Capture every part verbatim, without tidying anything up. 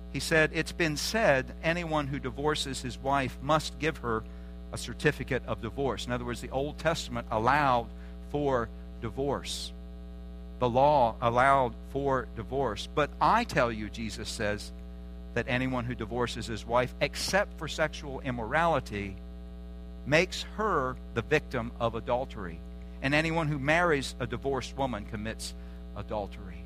He said, it's been said anyone who divorces his wife must give her a certificate of divorce. In other words, the Old Testament allowed for divorce. The law allowed for divorce. But I tell you, Jesus says, that anyone who divorces his wife, except for sexual immorality, makes her the victim of adultery. And anyone who marries a divorced woman commits adultery.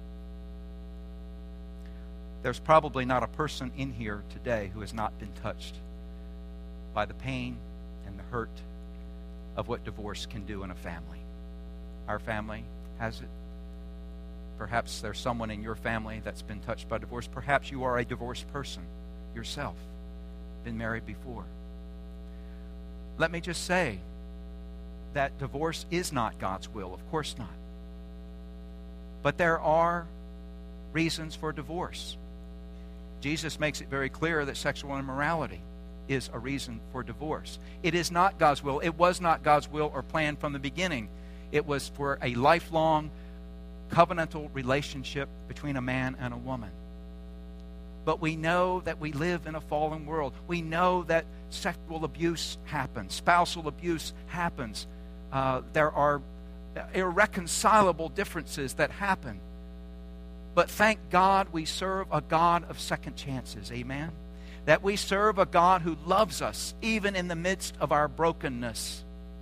There's probably not a person in here today who has not been touched by the pain and the hurt of what divorce can do in a family. Our family has it. Perhaps there's someone in your family that's been touched by divorce. Perhaps you are a divorced person yourself, been married before. Let me just say that divorce is not God's will. Of course not. But there are reasons for divorce. Jesus makes it very clear that sexual immorality is a reason for divorce. It is not God's will. It was not God's will or plan from the beginning. It was for a lifelong covenantal relationship between a man and a woman. But we know that we live in a fallen world. We know that sexual abuse happens. Spousal abuse happens. Uh, there are irreconcilable differences that happen. But thank God we serve a God of second chances. Amen? That we serve a God who loves us even in the midst of our brokenness.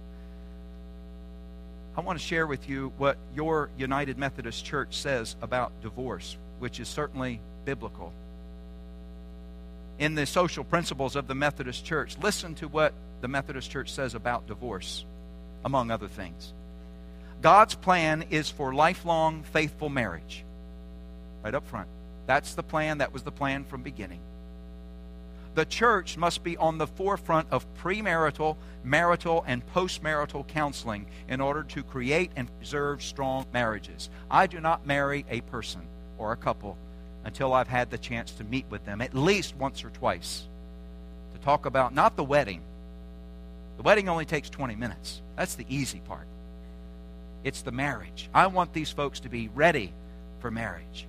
I want to share with you what your United Methodist Church says about divorce, which is certainly biblical. In the social principles of the Methodist Church, listen to what the Methodist Church says about divorce, among other things. God's plan is for lifelong, faithful marriage. Right up front. That's the plan. That was the plan from beginning. The church must be on the forefront of premarital, marital, and postmarital counseling in order to create and preserve strong marriages. I do not marry a person or a couple until I've had the chance to meet with them at least once or twice to talk about not the wedding. The wedding only takes twenty minutes. That's the easy part. It's the marriage. I want these folks to be ready for marriage.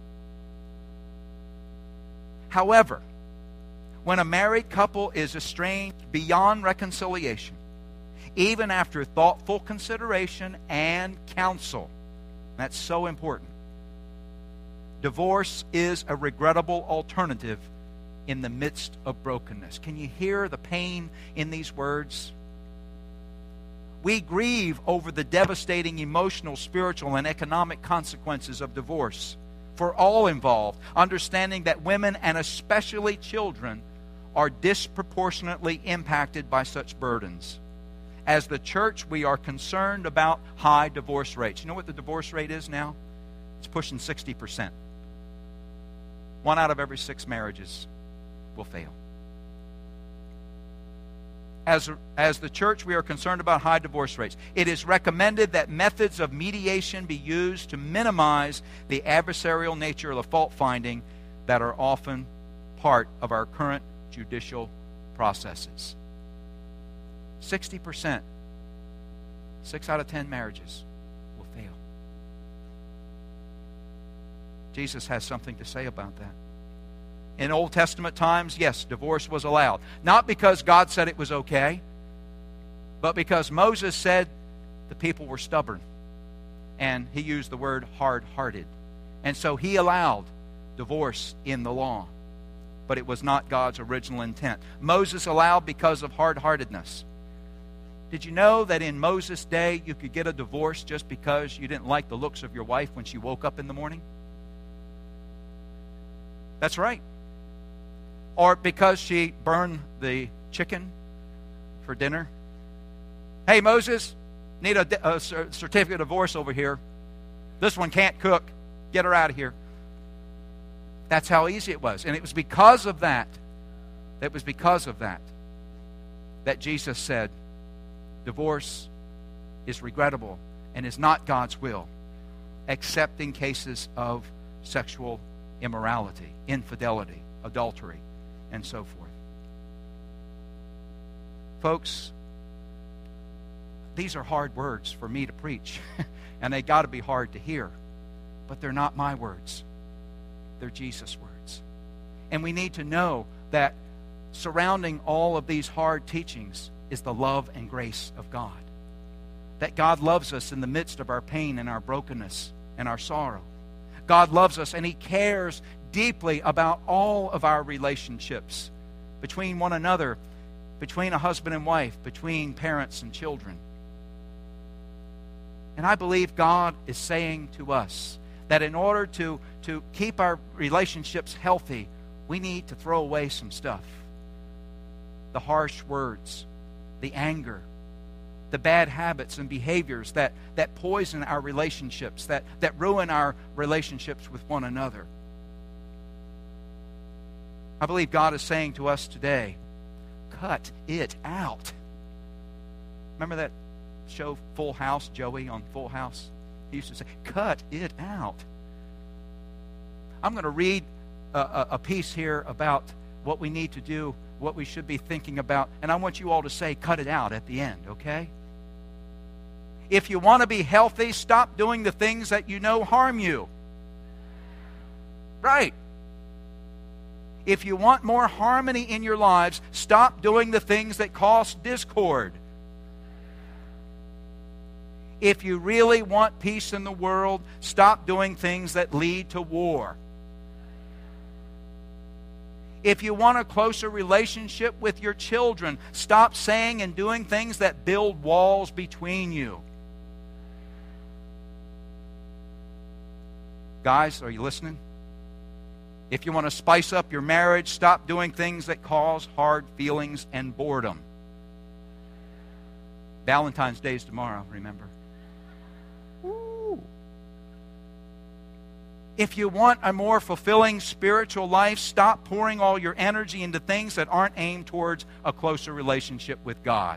However, when a married couple is estranged beyond reconciliation, even after thoughtful consideration and counsel, that's so important. Divorce is a regrettable alternative in the midst of brokenness. Can you hear the pain in these words? We grieve over the devastating emotional, spiritual, and economic consequences of divorce for all involved, understanding that women and especially children are disproportionately impacted by such burdens. As the church, we are concerned about high divorce rates. You know what the divorce rate is now? It's pushing sixty percent. One out of every six marriages will fail. As, as the church, we are concerned about high divorce rates. It is recommended that methods of mediation be used to minimize the adversarial nature of the fault finding that are often part of our current judicial processes. sixty percent, six out of ten marriages will fail. Jesus has something to say about that. In Old Testament times, yes, divorce was allowed. Not because God said it was okay, but because Moses said the people were stubborn. And he used the word hard-hearted. And so he allowed divorce in the law. But it was not God's original intent. Moses allowed because of hard-heartedness. Did you know that in Moses' day you could get a divorce just because you didn't like the looks of your wife when she woke up in the morning? That's right. Or because she burned the chicken for dinner. Hey, Moses, need a, a certificate of divorce over here. This one can't cook. Get her out of here. That's how easy it was. And it was because of that, it was because of that, that Jesus said, divorce is regrettable and is not God's will, except in cases of sexual immorality, infidelity, adultery, and so forth. Folks, these are hard words for me to preach, and they got to be hard to hear, but they're not my words. They're Jesus' words. And we need to know that surrounding all of these hard teachings is the love and grace of God. That God loves us in the midst of our pain and our brokenness and our sorrow. God loves us, and He cares deeply about all of our relationships between one another, between a husband and wife, between parents and children. And I believe God is saying to us that in order to, to keep our relationships healthy, we need to throw away some stuff. The harsh words, the anger, the bad habits and behaviors that, that poison our relationships, that, that ruin our relationships with one another. I believe God is saying to us today, cut it out. Remember that show Full House, Joey on Full House? He used to say, cut it out. I'm going to read a, a, a piece here about what we need to do, what we should be thinking about, and I want you all to say, cut it out at the end, okay? If you want to be healthy, stop doing the things that you know harm you. Right. If you want more harmony in your lives, stop doing the things that cause discord. If you really want peace in the world, stop doing things that lead to war. If you want a closer relationship with your children, stop saying and doing things that build walls between you. Guys, are you listening? If you want to spice up your marriage, stop doing things that cause hard feelings and boredom. Valentine's Day is tomorrow, remember? Woo. If you want a more fulfilling spiritual life, stop pouring all your energy into things that aren't aimed towards a closer relationship with God.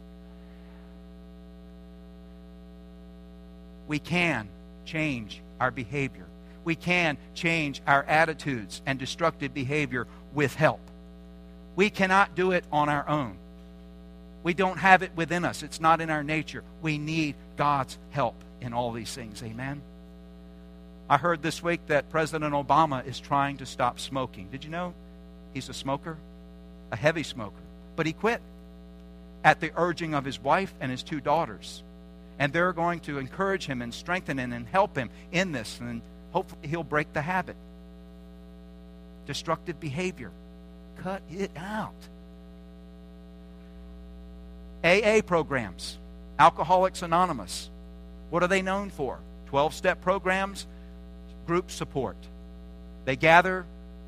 We can change our behavior. We can change our attitudes and destructive behavior with help. We cannot do it on our own. We don't have it within us. It's not in our nature. We need God's help in all these things. Amen? I heard this week that President Obama is trying to stop smoking. Did you know he's a smoker? A heavy smoker. But he quit at the urging of his wife and his two daughters. And they're going to encourage him and strengthen him and help him in this. And hopefully he'll break the habit. Destructive behavior. Cut it out. A A programs. Alcoholics Anonymous. What are they known for? twelve-step programs, group support. They gather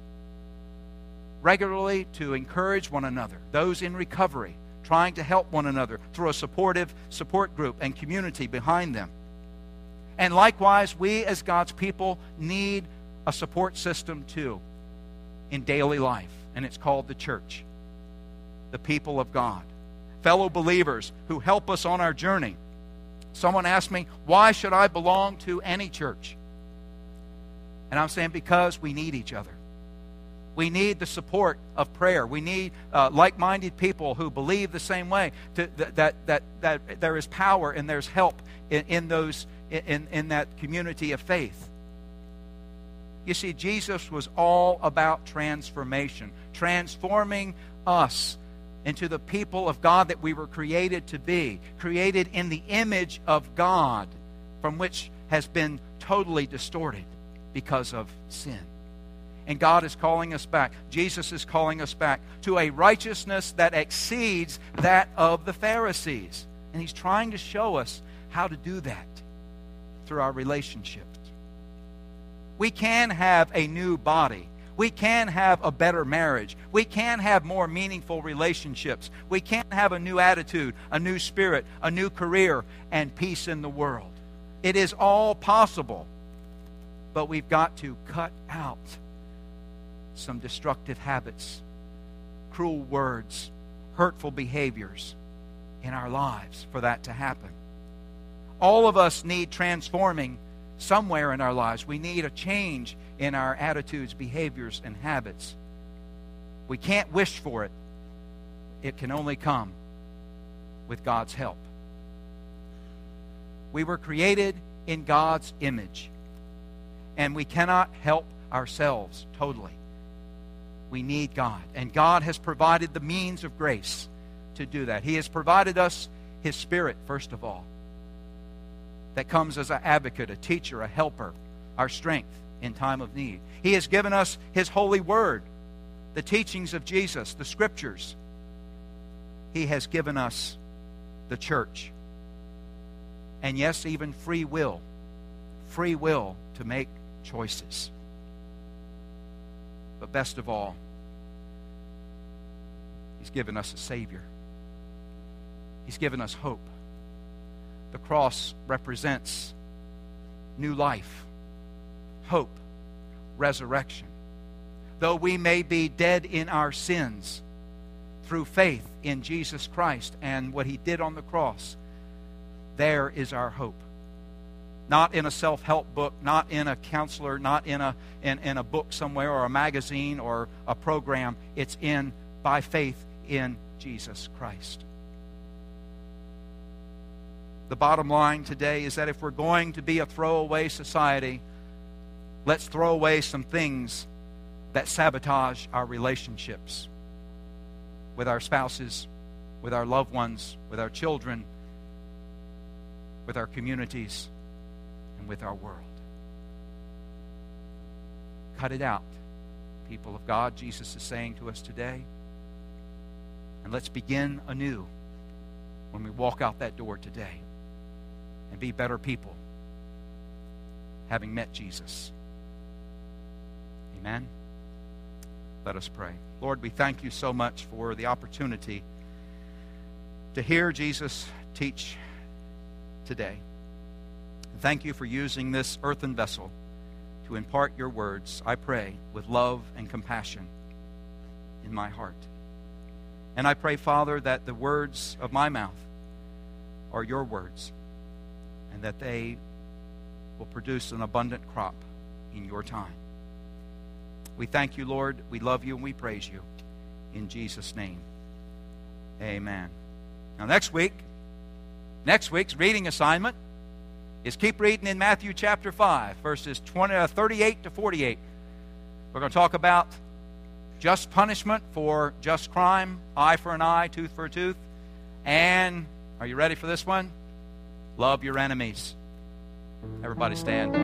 regularly to encourage one another. Those in recovery, trying to help one another through a supportive support group and community behind them. And likewise, we as God's people need a support system too in daily life. And it's called the church, the people of God. Fellow believers who help us on our journey. Someone asked me, why should I belong to any church? And I'm saying because we need each other. We need the support of prayer. We need uh, like-minded people who believe the same way. To, that, that, that, that there is power and there's help in, in those in, in that community of faith. You see, Jesus was all about transformation, transforming us into the people of God that we were created to be, created in the image of God, from which has been totally distorted because of sin. And God is calling us back. Jesus is calling us back to a righteousness that exceeds that of the Pharisees. And He's trying to show us how to do that through our relationships. We can have a new body. We can have a better marriage. We can have more meaningful relationships. We can have a new attitude, a new spirit, a new career, and peace in the world. It is all possible. But we've got to cut out some destructive habits, cruel words, hurtful behaviors in our lives for that to happen. All of us need transforming somewhere in our lives. We need a change in our attitudes, behaviors, and habits. We can't wish for it. It can only come with God's help. We were created in God's image, and we cannot help ourselves totally. We need God. And God has provided the means of grace to do that. He has provided us His Spirit, first of all, that comes as an advocate, a teacher, a helper, our strength in time of need. He has given us His holy word, the teachings of Jesus, the Scriptures. He has given us the church. And yes, even free will. Free will to make choices. But best of all, He's given us a Savior. He's given us hope. The cross represents new life, hope, resurrection. Though we may be dead in our sins, through faith in Jesus Christ and what He did on the cross, there is our hope. Not in a self-help book, not in a counselor, not in a in, in a book somewhere or a magazine or a program. It's in by faith in Jesus Christ. The bottom line today is that if we're going to be a throwaway society, let's throw away some things that sabotage our relationships with our spouses, with our loved ones, with our children, with our communities, and with our world. Cut it out, people of God, Jesus is saying to us today. And let's begin anew when we walk out that door today and be better people, having met Jesus. Amen. Let us pray. Lord, we thank You so much for the opportunity to hear Jesus teach today. Thank You for using this earthen vessel to impart Your words, I pray, with love and compassion in my heart. And I pray, Father, that the words of my mouth are Your words, and that they will produce an abundant crop in Your time. We thank You, Lord. We love You and we praise You. In Jesus' name, amen. Now next week, next week's reading assignment is keep reading in Matthew chapter five, verses twenty, uh, thirty-eight to forty-eight. We're going to talk about just punishment for just crime, eye for an eye, tooth for a tooth. And, are you ready for this one? Love your enemies. Everybody stand.